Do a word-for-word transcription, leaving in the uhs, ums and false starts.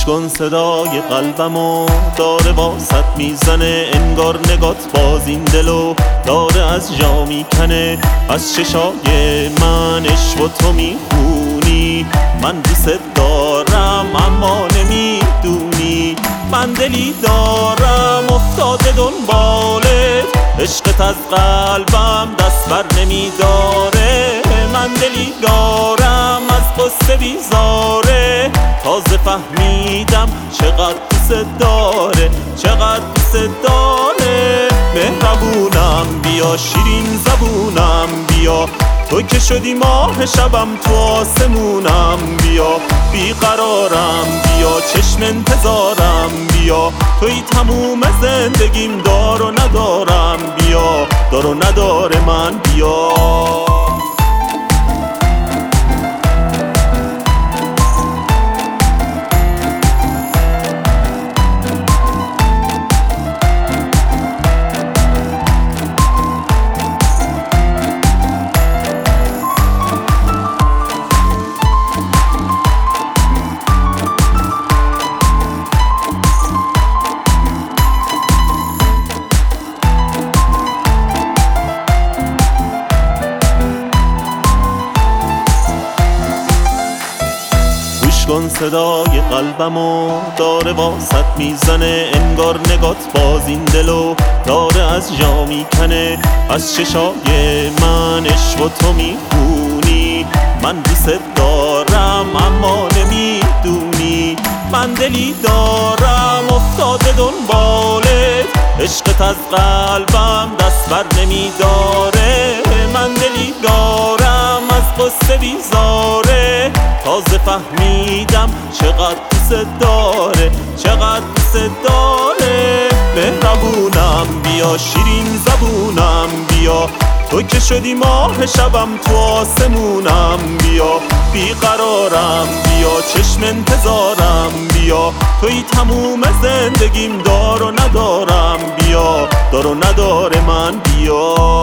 گوش کن صدای قلبمو داره واسط میزنه، انگار نگات باز این دلو داره از جا میکنه. از چشای من عشق و تو میخونی، من دوست دارم اما نمیدونی. من دلی دارم افتاده دنبالت، عشقت از قلبم دست بر نمیداره. من دلی دارم از قصه بیزاره، تازه فهمیدم چقدر دوست داره، چقدر دوست داره. مهربونم بیا، شیرین زبونم بیا، تو که شدی ماه شبم تو آسمونم بیا. بیقرارم بیا، چشم انتظارم بیا، توی تموم زندگیم دار و ندارم بیا، دار و نداره من بیا. گوش کن صدای قلبمو داره واسط میزنه، انگار نگات باز این دلو داره از جا میکنه. از چشای من عشق و تو میخونی، من دوست دارم اما نمیدونی. من دلی دارم افتاده دنبالت، عشقت از قلبم دست بر نمیداره. من دلی دارم از قصه بیزاره، تازه فهمیدم چقدر دوست داره، چقدر دوست داره. مهربونم بیا، شیرین زبونم بیا، تو که شدی ماه شبم تو آسمونم بیا. بیقرارم بیا، چشم انتظارم بیا، توی تموم زندگیم دار و ندارم بیا، دار و نداره من بیا.